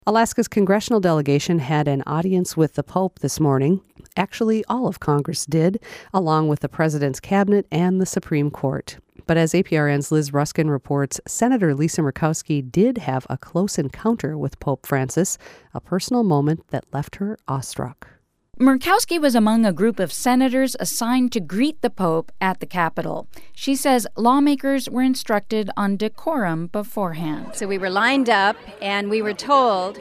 Alaska's congressional delegation had an audience with the Pope this morning. Actually, all of Congress did, along with the president's cabinet and the Supreme Court. But as APRN's Liz Ruskin reports, Senator Lisa Murkowski did have a close encounter with Pope Francis, a personal moment that left her awestruck. Murkowski was among a group of senators assigned to greet the Pope at the Capitol. She says lawmakers were instructed on decorum beforehand. So we were lined up and we were told,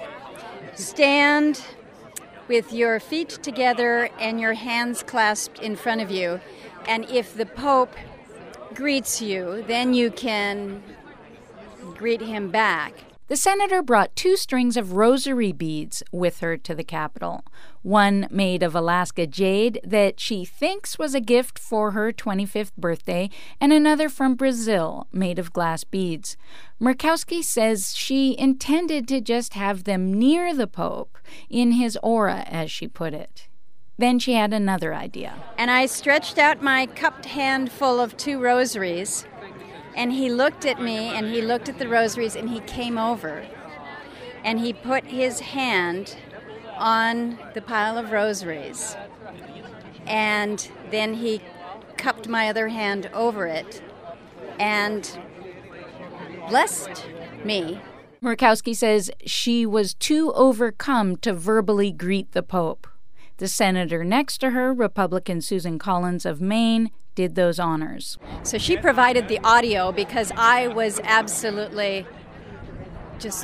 stand with your feet together and your hands clasped in front of you. And if the Pope greets you, then you can greet him back. The senator brought 2 strings of rosary beads with her to the Capitol. One made of Alaska jade that she thinks was a gift for her 25th birthday, and another from Brazil made of glass beads. Murkowski says she intended to just have them near the Pope, in his aura, as she put it. Then she had another idea. And I stretched out my cupped hand full of 2 rosaries. And he looked at me, and he looked at the rosaries, and he came over. And he put his hand on the pile of rosaries. And then he cupped my other hand over it and blessed me. Murkowski says she was too overcome to verbally greet the Pope. The senator next to her, Republican Susan Collins of Maine, did those honors. So she provided the audio because I was absolutely just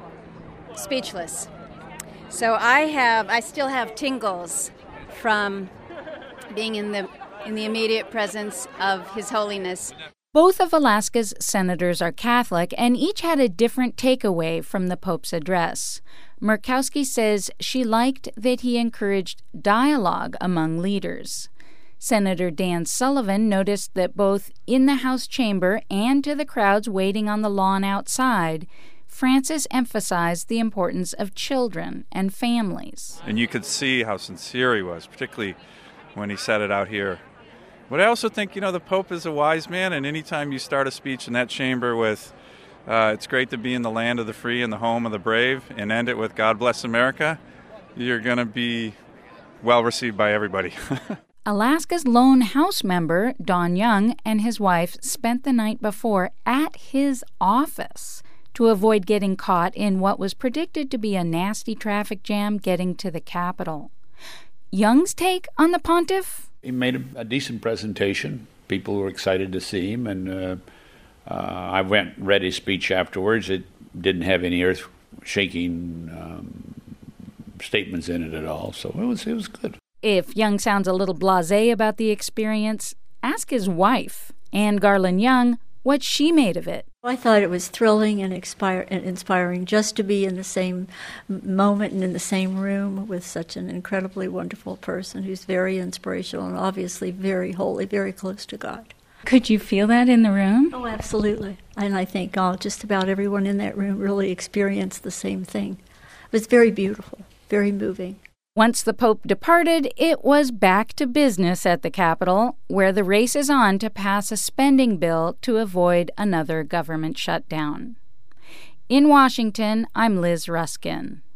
speechless. So I still have tingles from being in the immediate presence of His Holiness. Both of Alaska's senators are Catholic, and each had a different takeaway from the Pope's address. Murkowski says she liked that he encouraged dialogue among leaders. Senator Dan Sullivan noticed that both in the House chamber and to the crowds waiting on the lawn outside, Francis emphasized the importance of children and families. And you could see how sincere he was, particularly when he said it out here. But I also think, the Pope is a wise man, and anytime you start a speech in that chamber with, it's great to be in the land of the free and the home of the brave, and end it with God bless America, you're going to be well received by everybody. Alaska's lone House member, Don Young, and his wife spent the night before at his office to avoid getting caught in what was predicted to be a nasty traffic jam getting to the Capitol. Young's take on the pontiff? He made a decent presentation. People were excited to see him, and I went and read his speech afterwards. It didn't have any earth-shaking statements in it at all, so it was good. If Young sounds a little blasé about the experience, ask his wife, Anne Garland Young, what she made of it. I thought it was thrilling and inspiring just to be in the same moment and in the same room with such an incredibly wonderful person who's very inspirational and obviously very holy, very close to God. Could you feel that in the room? Oh, absolutely. And I think just about everyone in that room really experienced the same thing. It was very beautiful, very moving. Once the Pope departed, it was back to business at the Capitol, where the race is on to pass a spending bill to avoid another government shutdown. In Washington, I'm Liz Ruskin.